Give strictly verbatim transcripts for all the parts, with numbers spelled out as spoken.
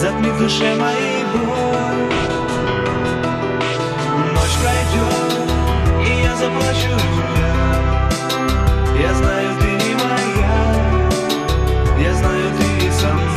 затми в душе моей боль. Ночь пройдет, и я заплачу тебя. Я знаю, ты не моя, я знаю, ты со мной.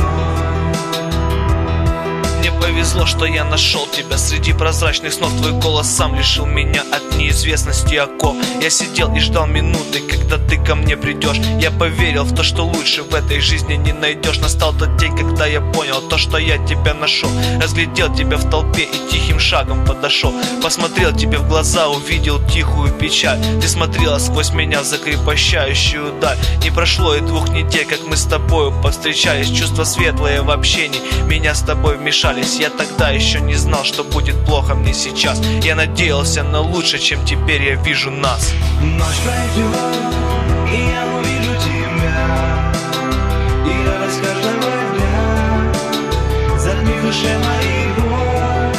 Мне повезло, что я нашел тебя среди прозрачных снов. Твой голос сам лишил меня от неизвестности оков. Я сидел и ждал минуты, когда ты ко мне придешь. Я поверил в то, что лучше в этой жизни не найдешь. Настал тот день, когда я понял то, что я тебя нашел. Разглядел тебя в толпе и тихим шагом подошел. Посмотрел тебе в глаза, увидел тихую печаль. Ты смотрела сквозь меня в закрепощающую даль. Не прошло и двух недель, как мы с тобою повстречались. Чувства светлые в общении меня с тобой вмешались. Я тогда еще не знал, что будет плохо мне сейчас. Я надеялся на лучше, чем теперь я вижу нас. Ночь пройдет, и я увижу тебя. И радость каждого дня затми в душе моей боль.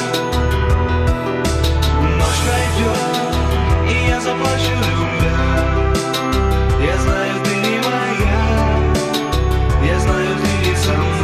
Ночь пройдет, и я заплачу любя. Я знаю, ты не моя, я знаю, ты со мной.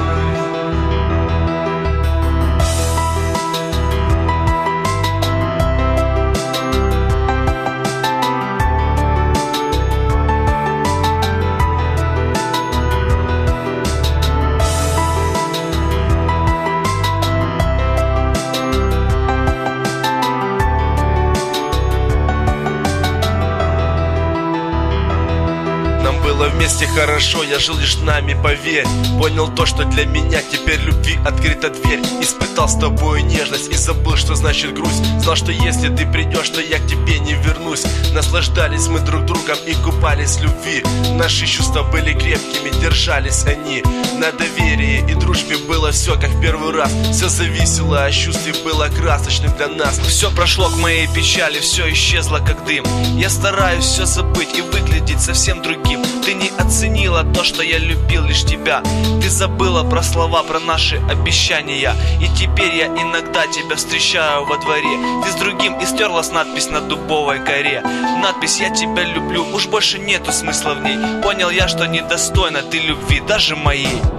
Было вместе хорошо, я жил лишь нами, поверь. Понял то, что для меня теперь любви открыта дверь. Испытал с тобой нежность и забыл, что значит грусть. Знал, что если ты придешь, то я к тебе не вернусь. Наслаждались мы друг другом и купались в любви. Наши чувства были крепкими, держались они на доверии и дружбе. Было все как в первый раз. Все зависело от чувств и было красочным для нас. Все прошло к моей печали, все исчезло как дым. Я стараюсь все забыть и выглядеть совсем другим. Ты не оценила то, что я любил лишь тебя. Ты забыла про слова, про наши обещания. И теперь я иногда тебя встречаю во дворе. Ты с другим и стерла с надпись на дубовой коре. Надпись «Я тебя люблю», уж больше нету смысла в ней. Понял я, что недостойна ты любви, даже моей.